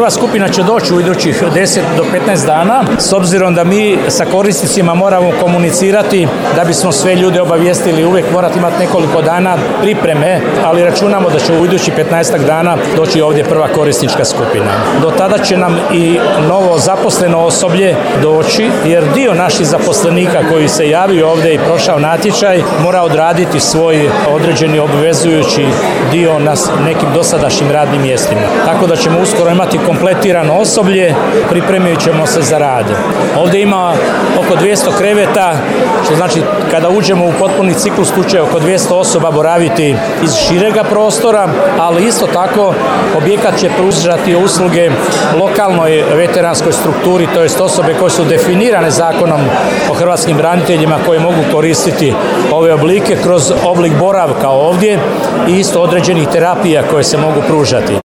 Prva skupina će doći u idućih 10 do 15 dana, s obzirom da mi sa korisnicima moramo komunicirati da bismo sve ljude obavijestili. Uvijek morate imati nekoliko dana pripreme, ali računamo da će u idućih 15 dana doći ovdje prva korisnička skupina. Do tada će nam i novo zaposleno osoblje doći, jer dio naših zaposlenika koji se javio ovdje i prošao natječaj mora odraditi svoj određeni obvezujući dio na nekim dosadašnjim radnim mjestima. Tako da ćemo uskoro imati kompletirano osoblje, pripremit ćemo se za rad. Ovdje ima oko 200 kreveta, što znači kada uđemo u potpuni ciklus tu će oko 200 osoba boraviti iz širega prostora, ali isto tako objekat će pružati usluge lokalnoj veteranskoj strukturi, to jest osobe koje su definirane zakonom o hrvatskim braniteljima koje mogu koristiti ove oblike kroz oblik boravka ovdje i isto određenih terapija koje se mogu pružati.